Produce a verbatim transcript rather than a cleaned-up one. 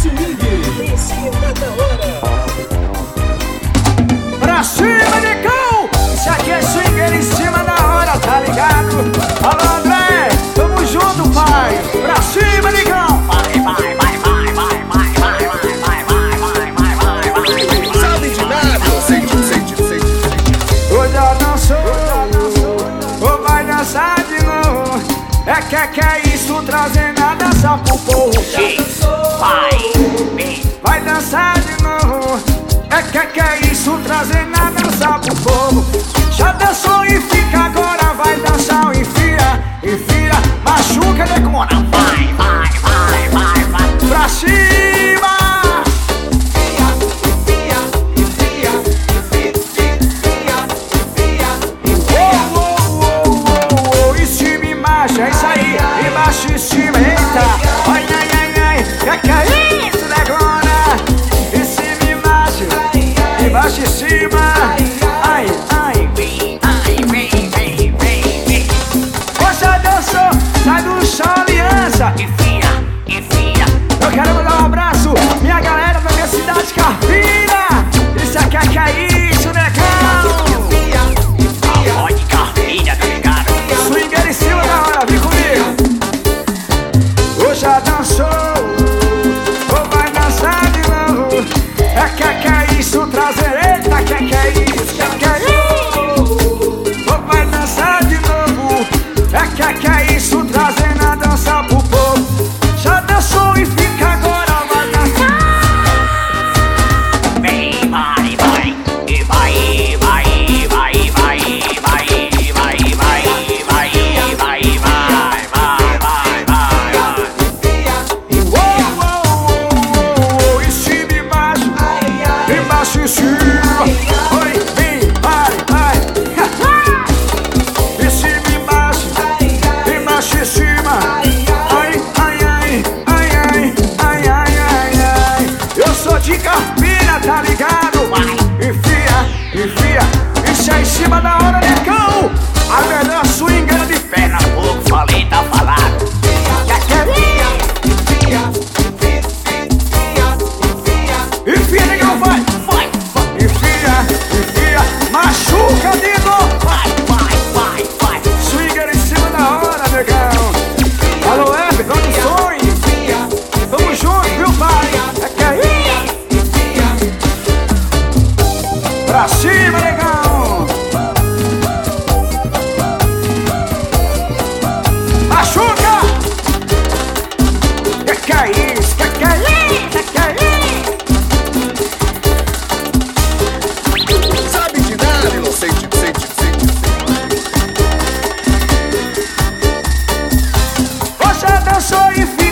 Swing em cima da hora. Pra cima, Nicão! Isso aqui é swinger em cima da hora, tá ligado? Alô, André! Tamo junto, pai! Pra cima, Nicão! Vai, vai, vai, vai, vai, vai, vai, vai, vai, vai, vai, vai, vai, vai. Sabe de nada, sente, sente, sente. Hoje já dançou, ou vai dançar de novo. É que é que é isso, trazendo a dança pro povo. Vai, vem. Vai dançar de novo. É que é que é isso, trazendo a dança pro povo. Já dançou e fica, agora vai dançar, enfia, enfia, machuca, decora. Vai, vai, vai, vai, vai. Pra cima! Oh, oh, oh, oh, oh. Em cima e embaixo, é isso aí. Embaixo e cima, eita. Ai, ai, ai, ai. É que é isso, negona. Em cima e embaixo, embaixo e cima. Ai, ai. Vem, ai, vem, vem, vem, vem. Você dançou, sai do chão, aliança. Enfia, enfia. Eu quero mandar um abraço, minha galera da minha cidade, Carpina. Isso aqui é que é isso, negão. Pode carpinha, tá ligado? Swinger em cima da hora, vem comigo. Hoje já dançou, ou vai dançar de novo. É que é que é isso, trazer, eita, que é que é isso, que é que é isso. Ou vai dançar de novo. É que é que é isso, trazendo a dança pro povo. Já dançou e fica, agora vai dançar. Vem, vai, vai. E vai, vai, vai, vai, vai, vai, vai, vai, vai, vai, vai, vai, vai. Oh, oh, oh, oh, em cima e embaixo, embaixo e cima. Oi, vem, vai, vai. Em cima e embaixo, embaixo e cima. Ai, ai, ai, ai, ai, ai, ai, ai, ai. Eu sou de Carpina, tá ligado? Enfia, enfia. Isso é em cima da hora, Nicão. A melhor swinger de Pé na boca, falei, tá falado. enfia, Nicão, vai. Vai, vai, Enfia, enfia, machuca de novo. vai, vai, vai, vai. Swinger em cima da hora, negão. Alô, Hebe, dando sonho. Tamo junto, viu, pai? É que é isso. Pra cima, negão. Machuca. Que que é isso? Que que é isso? Que que é isso? Sabe de nada, inocente, sente, sente, sente. Você dançou e